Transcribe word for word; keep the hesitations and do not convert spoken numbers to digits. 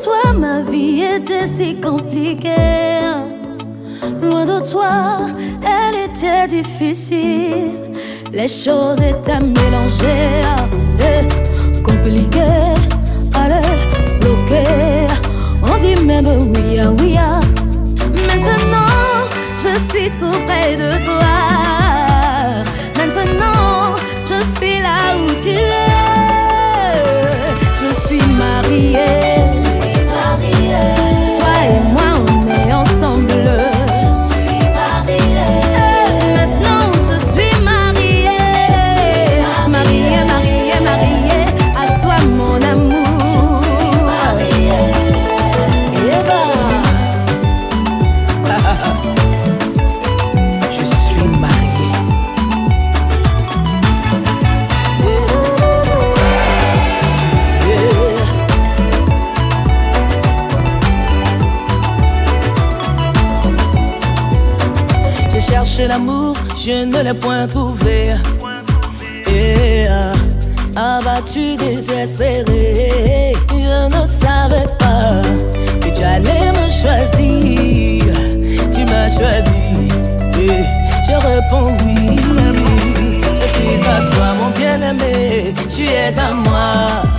toi, ma vie était si compliquée. Loin de toi, elle était difficile. Les choses étaient mélangées et compliquées. Allez, bloquées. On dit même oui, ah, oui, ah. Maintenant, je suis tout près de toi. Maintenant, je suis là où tu es. Je suis mariée. Je suis mariée. Toi et moi, on est ensemble. Je suis mariée. Maintenant, je suis mariée. Je suis mariée, mariée, mariée. À toi, mon amour. Je suis mariée. Et bah. Je suis marié. J'ai cherché l'amour, je ne l'ai point trouvé. Et abattu, désespéré, je ne savais pas que tu allais me choisir. Tu m'as choisi et je réponds oui. Je suis à toi, mon bien-aimé, tu es à moi.